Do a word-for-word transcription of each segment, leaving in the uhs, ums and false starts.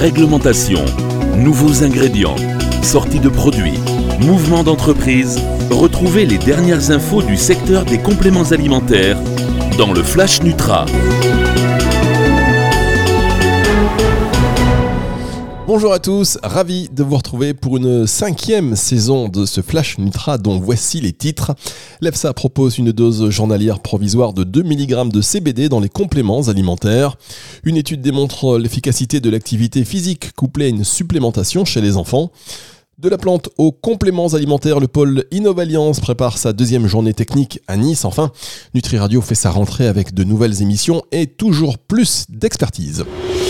réglementation, nouveaux ingrédients, sortie de produits, mouvements d'entreprise. Retrouvez les dernières infos du secteur des compléments alimentaires dans le Flash Nutra. Bonjour à tous, ravi de vous retrouver pour une cinquième saison de ce Flash Nutra dont voici les titres. L'EFSA propose une dose journalière provisoire de deux milligrammes de C B D dans les compléments alimentaires. Une étude démontre l'efficacité de l'activité physique couplée à une supplémentation chez les enfants. De la plante aux compléments alimentaires, le pôle Innovalliance prépare sa deuxième journée technique à Nice. Enfin, Nutri Radio fait sa rentrée avec de nouvelles émissions et toujours plus d'expertise.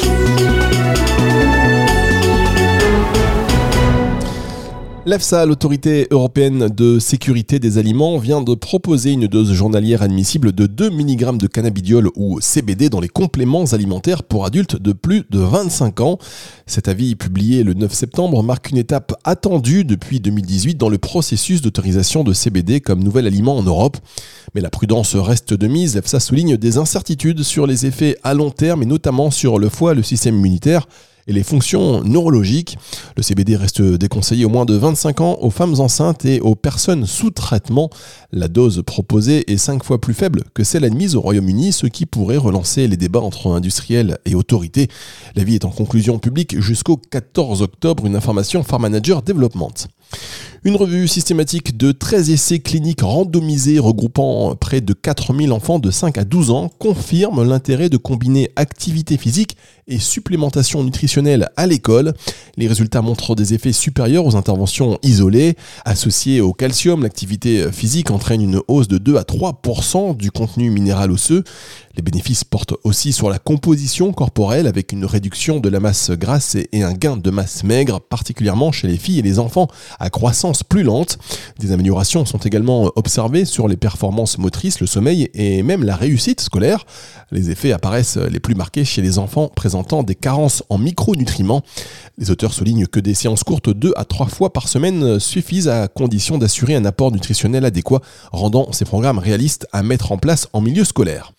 L'EFSA, l'autorité européenne de sécurité des aliments, vient de proposer une dose journalière admissible de deux milligrammes de cannabidiol ou C B D dans les compléments alimentaires pour adultes de plus de vingt-cinq ans. Cet avis, publié le neuf septembre, marque une étape attendue depuis deux mille dix-huit dans le processus d'autorisation de C B D comme nouvel aliment en Europe. Mais la prudence reste de mise. L'EFSA souligne des incertitudes sur les effets à long terme et notamment sur le foie, le système immunitaire et les fonctions neurologiques. Le C B D reste déconseillé aux moins de vingt-cinq ans, aux femmes enceintes et aux personnes sous traitement. La dose proposée est cinq fois plus faible que celle admise au Royaume-Uni, ce qui pourrait relancer les débats entre industriels et autorités. L'avis est en conclusion publique jusqu'au quatorze octobre, une information Farm Manager Development. Une revue systématique de treize essais cliniques randomisés regroupant près de quatre mille enfants de cinq à douze ans confirme l'intérêt de combiner activité physique et supplémentation nutritionnelle à l'école. Les résultats montrent des effets supérieurs aux interventions isolées. Associées au calcium, l'activité physique entraîne une hausse de deux à trois pour cent du contenu minéral osseux. Les bénéfices portent aussi sur la composition corporelle avec une réduction de la masse grasse et un gain de masse maigre, particulièrement chez les filles et les enfants à croissance plus lente. Des améliorations sont également observées sur les performances motrices, le sommeil et même la réussite scolaire. Les effets apparaissent les plus marqués chez les enfants présentant des carences en micronutriments. Les auteurs soulignent que des séances courtes deux à trois fois par semaine suffisent à condition d'assurer un apport nutritionnel adéquat, rendant ces programmes réalistes à mettre en place en milieu scolaire.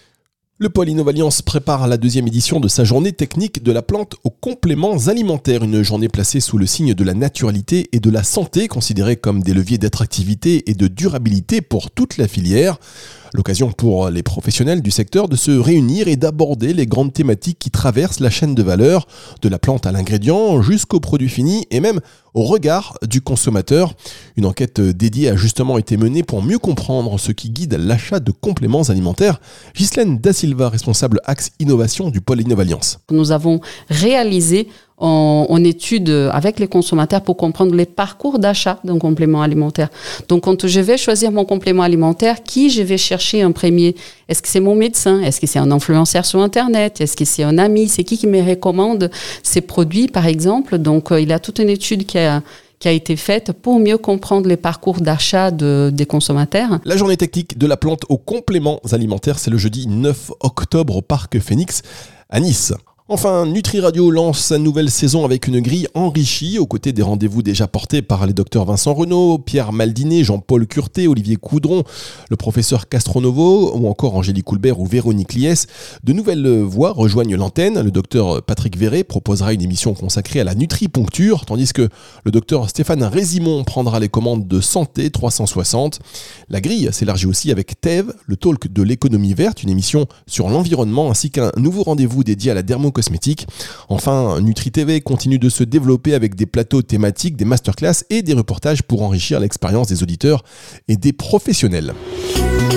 Le pôle Innovalliance prépare la deuxième édition de sa journée technique de la plante aux compléments alimentaires, une journée placée sous le signe de la naturalité et de la santé, considérée comme des leviers d'attractivité et de durabilité pour toute la filière. L'occasion pour les professionnels du secteur de se réunir et d'aborder les grandes thématiques qui traversent la chaîne de valeur, de la plante à l'ingrédient jusqu'au produit fini et même au regard du consommateur. Une enquête dédiée a justement été menée pour mieux comprendre ce qui guide l'achat de compléments alimentaires. Ghislaine Da Silva, responsable Axe Innovation du pôle Innovalliance. Nous avons réalisé En, en étude avec les consommateurs pour comprendre les parcours d'achat d'un complément alimentaire. Donc, quand je vais choisir mon complément alimentaire, qui je vais chercher en premier? Est-ce que c'est mon médecin? Est-ce que c'est un influenceur sur Internet? Est-ce que c'est un ami? C'est qui qui me recommande ces produits, par exemple? Donc, euh, il y a toute une étude qui a qui a été faite pour mieux comprendre les parcours d'achat de, des consommateurs. La journée technique de la plante aux compléments alimentaires, c'est le jeudi neuf octobre au Parc Phoenix à Nice. Enfin, Nutri Radio lance sa nouvelle saison avec une grille enrichie aux côtés des rendez-vous déjà portés par les docteurs Vincent Renaud, Pierre Maldinet, Jean-Paul Curté, Olivier Coudron, le professeur Castronovo ou encore Angélique Coulbert ou Véronique Liès. De nouvelles voix rejoignent l'antenne. Le docteur Patrick Véret proposera une émission consacrée à la nutriponcture, tandis que le docteur Stéphane Résimon prendra les commandes de Santé trois cent soixante. La grille s'élargit aussi avec T E V, le talk de l'économie verte, une émission sur l'environnement ainsi qu'un nouveau rendez-vous dédié à la dermocosmétique. Enfin, Nutri T V continue de se développer avec des plateaux thématiques, des masterclass et des reportages pour enrichir l'expérience des auditeurs et des professionnels.